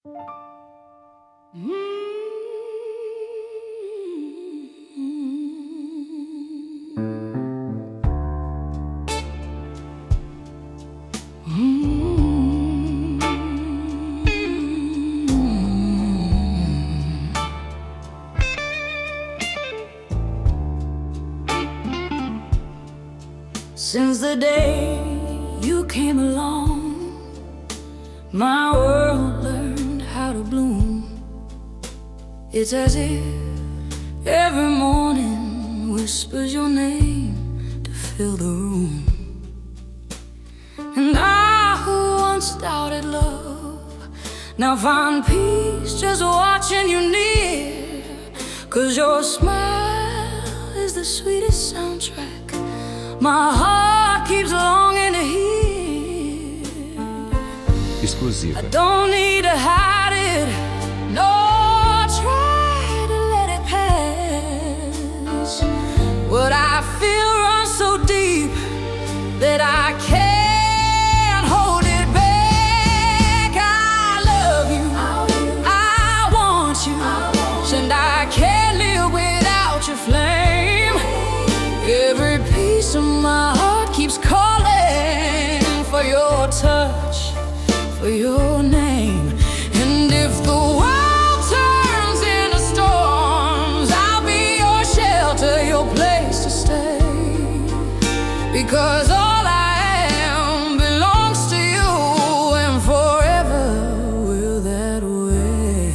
Since the day you came along, my world learned how to bloom. It's as if every morning whispers your name to fill the room. And I, who once doubted love, now find peace just watching you near. 'Cause your smile is the sweetest soundtrack my heart keeps longing to hear. Esclusiva. I don't need to hide it, no, try to let it pass. What I feel runs so deep that I can't hold it back. I love you, I want you, and I can't live without your flame. Every piece of my heart keeps calling for your touch, for your name. And if the world turns into storms, I'll be your shelter, your place to stay. Because all I am belongs to you, and forever will that way.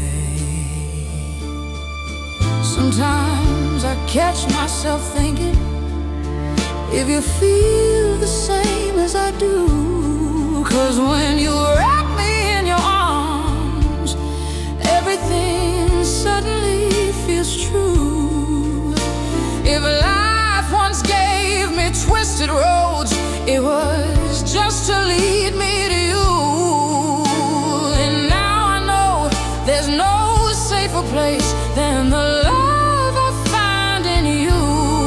Sometimes I catch myself thinking, if you feel the same as I do. 'Cause when you wrap me in your arms, everything suddenly feels true. If life once gave me twisted roads, it was just to lead me to you. And now I know there's no safer place than the love I find in you.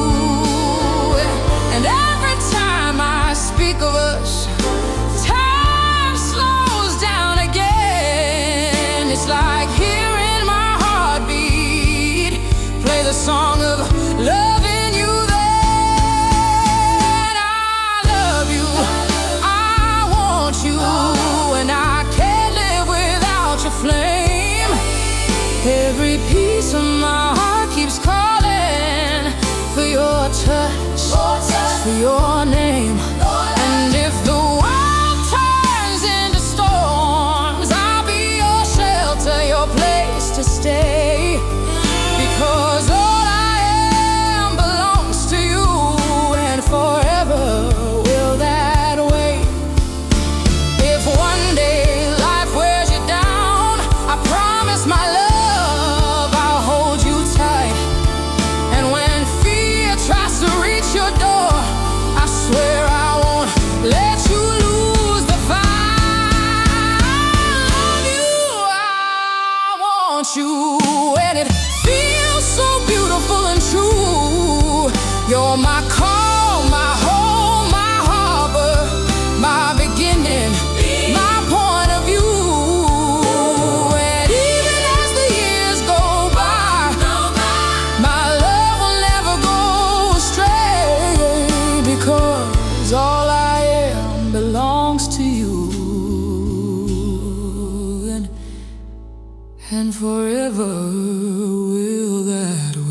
And every time I speak of us, time slows down again. It's like hearing my heartbeat play the song of loving you then. I love you, I want you, and I can't live without your flame. Every piece of my heart keeps calling for your touch, for your name. And if the world turns into storms, I'll be your shelter, your place to stay. Because all I am belongs to you, and forever will that way. If one day life wears you down, I promise my love I'll hold you tight. And when fear tries to reach your door, I swear I won't let you lose the fight. I love you, I want you, and it feels so beautiful and true. You're my calm, my home, my harbor, my beginning, my point of view. And even as the years go by, my love will never go astray. Because all I am belongs to you, and forever will that